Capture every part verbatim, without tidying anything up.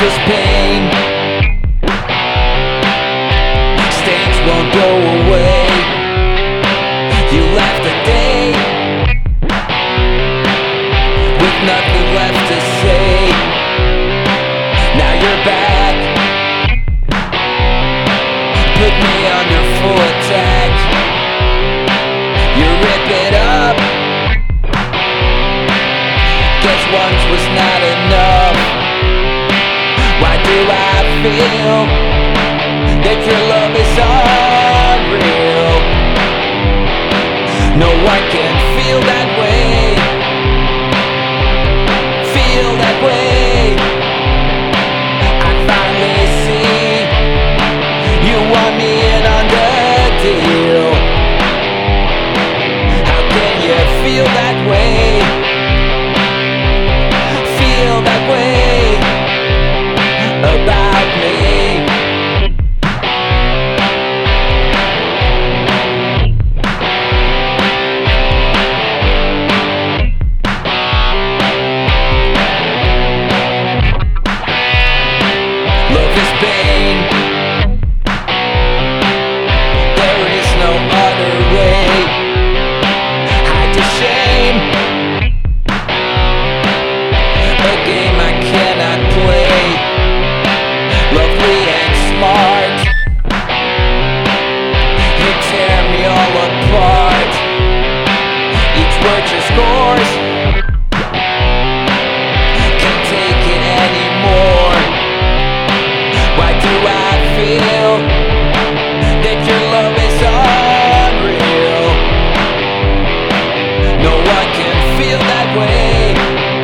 is pain. Stains won't go away. You left the day with nothing left to say. Now you're back. Put me under full attack. You rip it up. Guess once was not enough. Why do I feel that your love is unreal? No one can feel that way. Feel that way. I finally see you want me in on the deal. How can you feel that way? Feel that way about me. Love is pain. There is no other way. Hide your shame. A game I cannot play. Lovely and smart. You tear me all apart. Each word just scores. Can't take it anymore. Why do I feel that your love is unreal? No one can feel that way.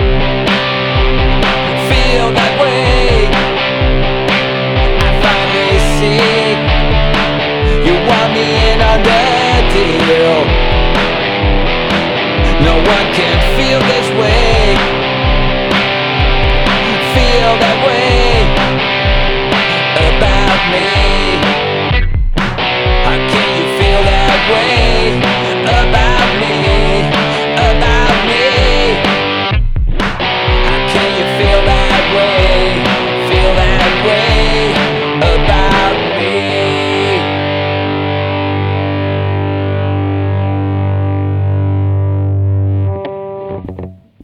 Feel that way. I finally see you want me in on the deal.